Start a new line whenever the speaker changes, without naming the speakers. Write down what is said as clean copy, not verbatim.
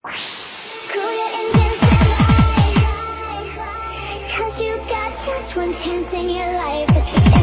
Cool your engines and fly, 'cause you got just one chance in your life.